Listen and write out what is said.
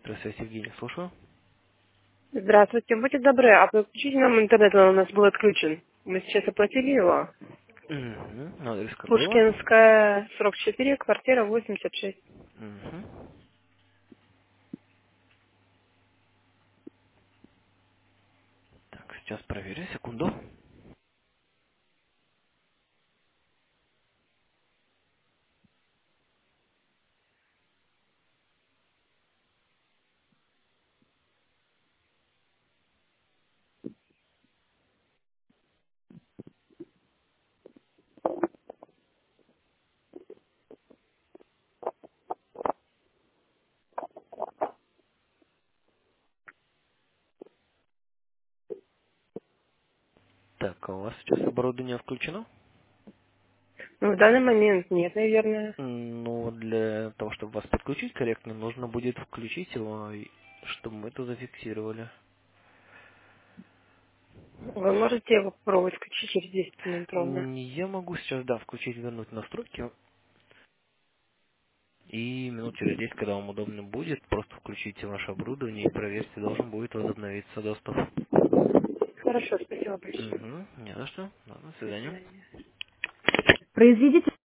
Здравствуйте, Евгений, слушаю. Здравствуйте, будьте добры, а подключите нам интернет, он у нас был отключен. Мы сейчас оплатили его. Угу. Адрес какой у вас? Пушкинская, 44, квартира 86. Угу. Так, сейчас проверю, секунду. Так, а у вас сейчас оборудование включено? Ну, в данный момент нет, наверное. Ну, для того, чтобы вас подключить корректно, нужно будет включить его, чтобы мы это зафиксировали. Вы можете его попробовать включить через 10 минут ровно. Я могу сейчас, да, включить, вернуть настройки, и минут через 10, когда вам удобно будет, просто включите ваше оборудование и проверьте, должен будет возобновиться доступ. Хорошо, спасибо большое. Угу, не за что. Ладно, до До свидания. свидания. Произведите